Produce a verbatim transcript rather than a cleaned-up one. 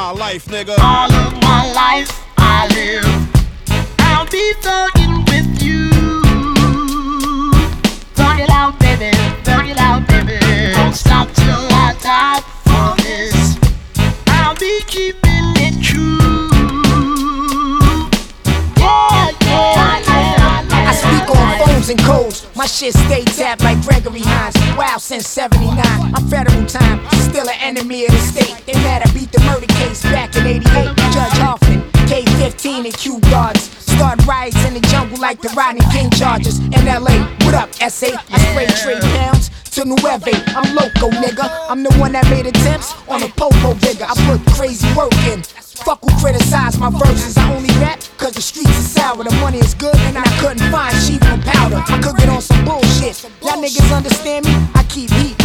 my life, nigga. All of my life I live. I'll be thugging with you. Thug it out, baby. Thug it out, baby. Don't stop till I die for this. I'll be keeping it true. Yeah, yeah, yeah. I speak on phones and codes. My shit stay tapped like Gregory Hines. Wow, since seventy-nine. I'm federal time, still an enemy of the state. They mad I beat the murder case back in eighty-eight. Judge Hoffman, K fifteen and Q guards. Start riots in the jungle like the Rodney King charges. In L A, what up, S A? I spray trade pounds to Nueve. I'm loco, nigga. I'm the one that made attempts on a popo bigger. I put crazy work in. Fuck who criticize my verses. I only rap cause the streets are sour. The money is good and I couldn't find sheep or powder. I could get on some bullshit. Y'all niggas understand me? I keep heat.